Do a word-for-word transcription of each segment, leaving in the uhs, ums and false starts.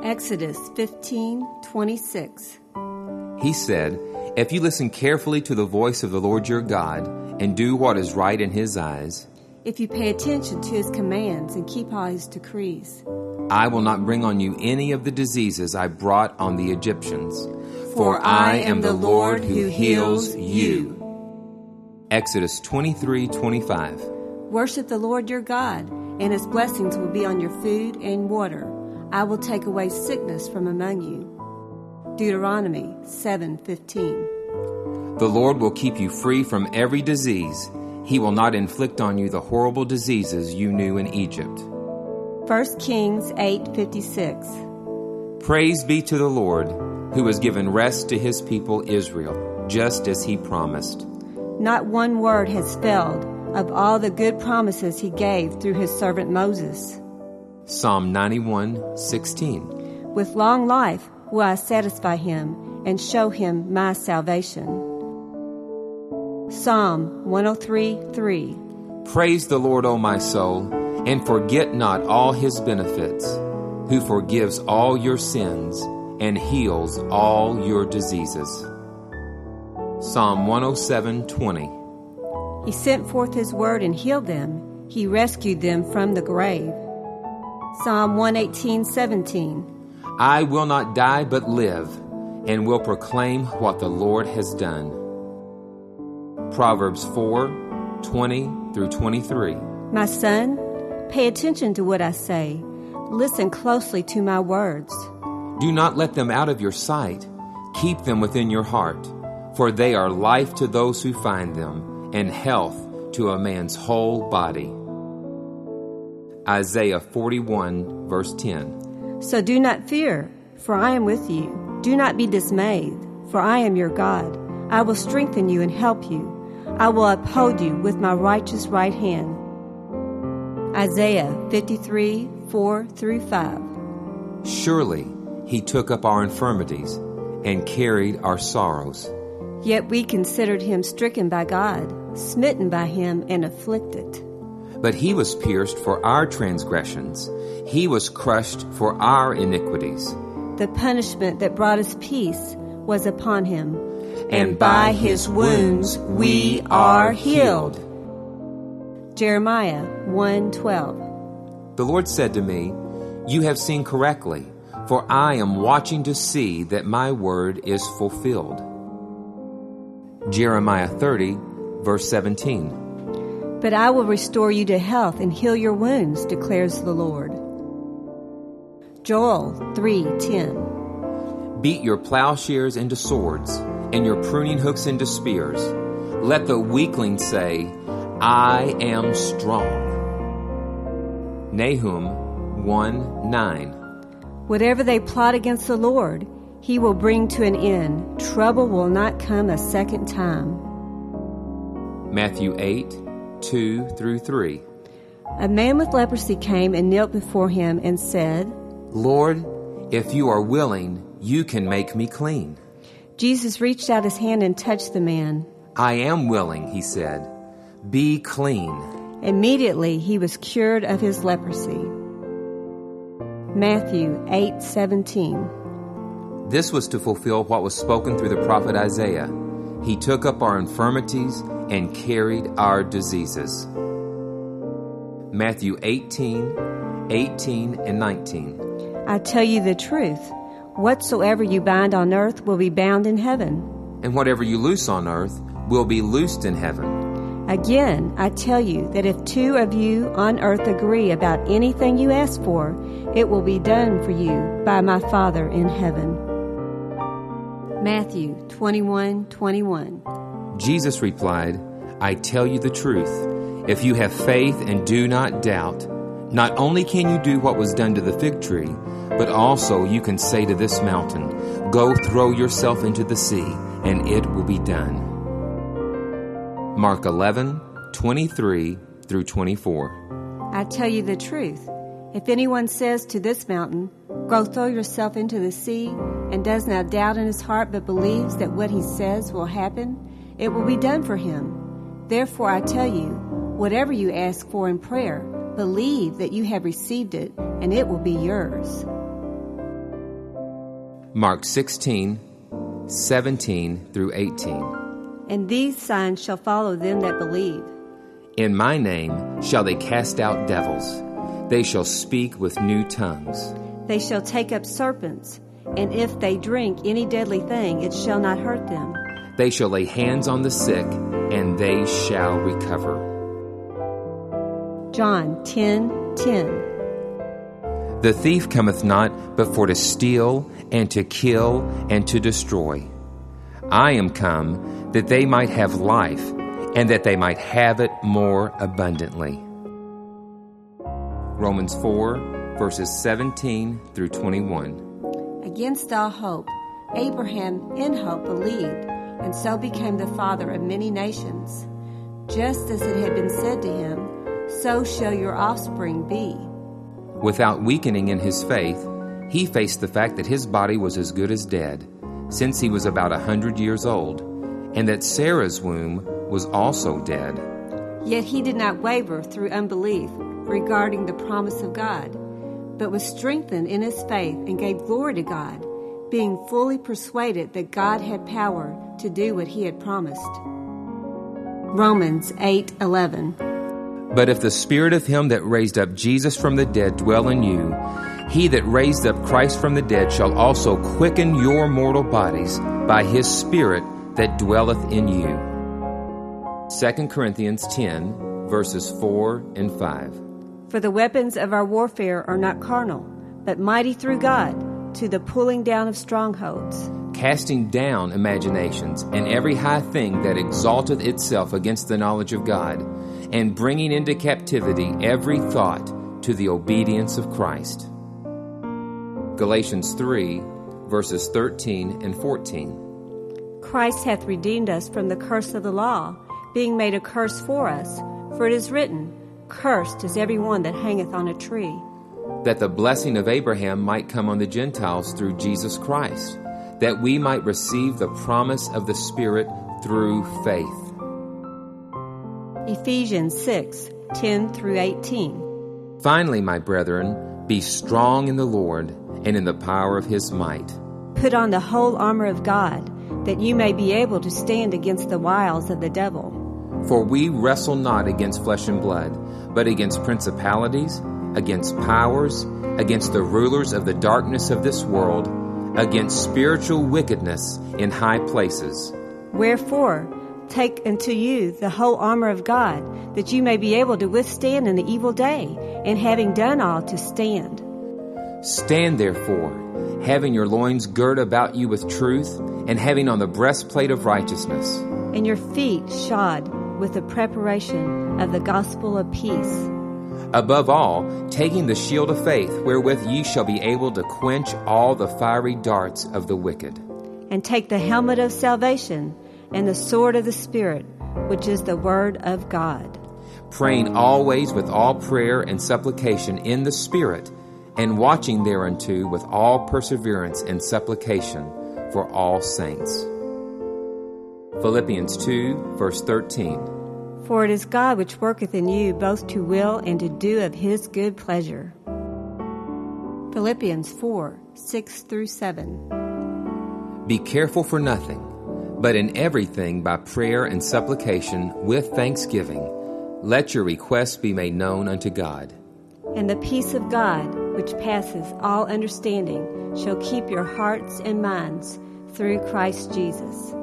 Exodus fifteen twenty-six. He said, "If you listen carefully to the voice of the Lord your God and do what is right in his eyes, if you pay attention to his commands and keep all his decrees, I will not bring on you any of the diseases I brought on the Egyptians, for I am the Lord who heals you." Exodus twenty-three twenty-five. Worship the Lord your God, and his blessings will be on your food and water. I will take away sickness from among you. Deuteronomy seven fifteen. The Lord will keep you free from every disease. He will not inflict on you the horrible diseases you knew in Egypt. First Kings eight fifty-six. Praise be to the Lord, who has given rest to his people Israel, just as he promised. Not one word has failed of all the good promises he gave through his servant Moses. Psalm ninety-one sixteen. With long life will I satisfy him and show him my salvation. Psalm one oh three three. Praise the Lord, O my soul, and forget not all his benefits, who forgives all your sins and heals all your diseases. Psalm one oh seven twenty. He sent forth his word and healed them. He rescued them from the grave. Psalm one eighteen seventeen. I will not die but live, and will proclaim what the Lord has done. Proverbs four twenty through twenty-three. My son, pay attention to what I say. Listen closely to my words. Do not let them out of your sight. Keep them within your heart, for they are life to those who find them, and health to a man's whole body. Isaiah forty-one, verse ten. So do not fear, for I am with you. Do not be dismayed, for I am your God. I will strengthen you and help you. I will uphold you with my righteous right hand. Isaiah fifty-three, four through five. Surely he took up our infirmities and carried our sorrows. Yet we considered him stricken by God, smitten by him and afflicted. But he was pierced for our transgressions. He was crushed for our iniquities. The punishment that brought us peace was upon him, and by his wounds we are healed. Jeremiah one twelve. The Lord said to me, "You have seen correctly, for I am watching to see that my word is fulfilled." Jeremiah thirty, verse seventeen. But I will restore you to health and heal your wounds, declares the Lord. Joel three ten. Beat your plowshares into swords, and your pruning hooks into spears. Let the weakling say, I am strong. Nahum one nine. Whatever they plot against the Lord, he will bring to an end. Trouble will not come a second time. Matthew eight, two through three. A man with leprosy came and knelt before him and said, Lord, if you are willing, you can make me clean. Jesus reached out his hand and touched the man. I am willing, he said. Be clean. Immediately he was cured of his leprosy. Matthew eight seventeen. This was to fulfill what was spoken through the prophet Isaiah. He took up our infirmities and carried our diseases. Matthew eighteen, eighteen and nineteen. I tell you the truth. Whatsoever you bind on earth will be bound in heaven. And whatever you loose on earth will be loosed in heaven. Again, I tell you that if two of you on earth agree about anything you ask for, it will be done for you by my Father in heaven. Matthew twenty-one twenty-one. Jesus replied, I tell you the truth. If you have faith and do not doubt, not only can you do what was done to the fig tree, but also you can say to this mountain, go throw yourself into the sea, and it will be done. Mark eleven, twenty-three through twenty-four. I tell you the truth. If anyone says to this mountain, go throw yourself into the sea, and does not doubt in his heart but believes that what he says will happen, it will be done for him. Therefore I tell you, whatever you ask for in prayer, believe that you have received it, and it will be yours. Mark sixteen, seventeen through eighteen. And these signs shall follow them that believe. In my name shall they cast out devils. They shall speak with new tongues. They shall take up serpents, and if they drink any deadly thing, it shall not hurt them. They shall lay hands on the sick, and they shall recover. John ten ten. The thief cometh not, but for to steal, and to kill, and to destroy. I am come, that they might have life, and that they might have it more abundantly. Romans four, verses seventeen through twenty-one. Against all hope, Abraham in hope believed, and so became the father of many nations. Just as it had been said to him, so shall your offspring be. Without weakening in his faith, he faced the fact that his body was as good as dead, since he was about a hundred years old, and that Sarah's womb was also dead. Yet he did not waver through unbelief regarding the promise of God, but was strengthened in his faith and gave glory to God, being fully persuaded that God had power to do what he had promised. Romans eight eleven. But if the spirit of him that raised up Jesus from the dead dwell in you, he that raised up Christ from the dead shall also quicken your mortal bodies by his Spirit that dwelleth in you. Second Corinthians ten, verses four and five. For the weapons of our warfare are not carnal, but mighty through God, to the pulling down of strongholds, casting down imaginations and every high thing that exalteth itself against the knowledge of God, and bringing into captivity every thought to the obedience of Christ. Galatians three, verses thirteen and fourteen. Christ hath redeemed us from the curse of the law, being made a curse for us. For it is written, Cursed is every one that hangeth on a tree. That the blessing of Abraham might come on the Gentiles through Jesus Christ, that we might receive the promise of the Spirit through faith. Ephesians six, ten through eighteen. Finally, my brethren, be strong in the Lord and in the power of his might. Put on the whole armor of God, that you may be able to stand against the wiles of the devil. For we wrestle not against flesh and blood, but against principalities, against powers, against the rulers of the darkness of this world, against spiritual wickedness in high places. Wherefore, take unto you the whole armor of God, that you may be able to withstand in the evil day, and having done all, to stand. Stand therefore, having your loins girt about you with truth, and having on the breastplate of righteousness, and your feet shod with the preparation of the gospel of peace. Above all, taking the shield of faith, wherewith ye shall be able to quench all the fiery darts of the wicked. And take the helmet of salvation, and the sword of the Spirit, which is the word of God. Praying always with all prayer and supplication in the Spirit, and watching thereunto with all perseverance and supplication for all saints. Philippians two, verse thirteen. For it is God which worketh in you both to will and to do of his good pleasure. Philippians four, six through seven. Be careful for nothing, but in everything by prayer and supplication with thanksgiving, let your requests be made known unto God. And the peace of God, which passeth all understanding, shall keep your hearts and minds through Christ Jesus.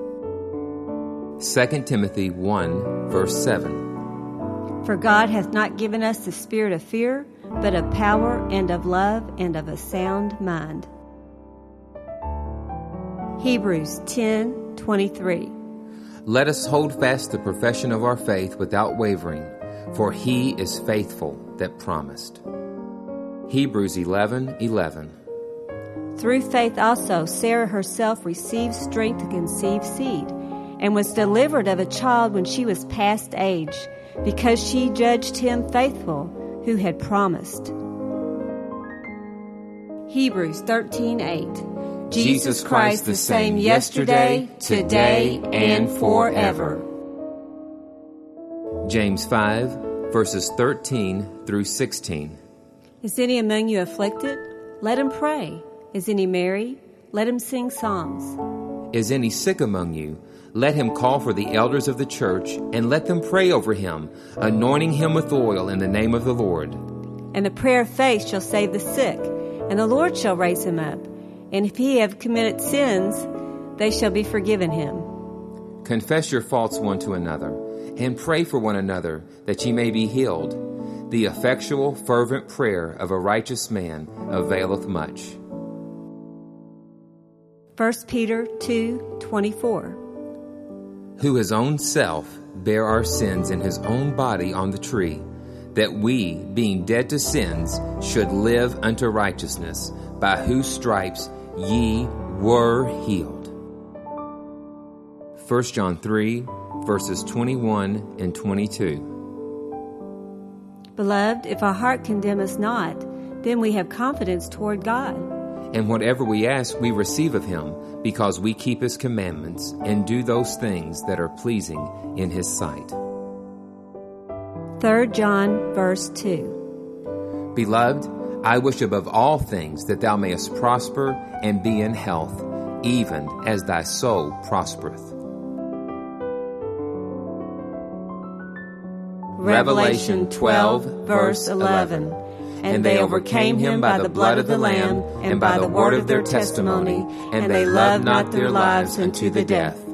Second Timothy one, verse seven. For God hath not given us the spirit of fear, but of power and of love and of a sound mind. Hebrews ten, twenty-three. Let us hold fast the profession of our faith without wavering, for he is faithful that promised. Hebrews eleven, eleven. Through faith also Sarah herself received strength to conceive seed, and was delivered of a child when she was past age, because she judged him faithful who had promised. Hebrews thirteen, eight. Jesus Christ the same yesterday, today, and forever. James five, verses thirteen through sixteen. Is any among you afflicted? Let him pray. Is any merry? let him sing psalms. Is any sick among you? Let him call for the elders of the church, and let them pray over him, anointing him with oil in the name of the Lord. And the prayer of faith shall save the sick, and the Lord shall raise him up. And if he have committed sins, they shall be forgiven him. Confess your faults one to another, and pray for one another, that ye may be healed. The effectual, fervent prayer of a righteous man availeth much. First Peter two twenty-four. Who his own self bare our sins in his own body on the tree, that we, being dead to sins, should live unto righteousness, by whose stripes ye were healed. First John three, verses twenty-one and twenty-two. Beloved, if our heart condemn us not, then we have confidence toward God. And whatever we ask, we receive of him, because we keep his commandments and do those things that are pleasing in his sight. Third John, verse two. Beloved, I wish above all things that thou mayest prosper and be in health, even as thy soul prospereth. Revelation twelve, verse eleven. And they overcame him by the blood of the Lamb and by the word of their testimony, and they loved not their lives unto the death.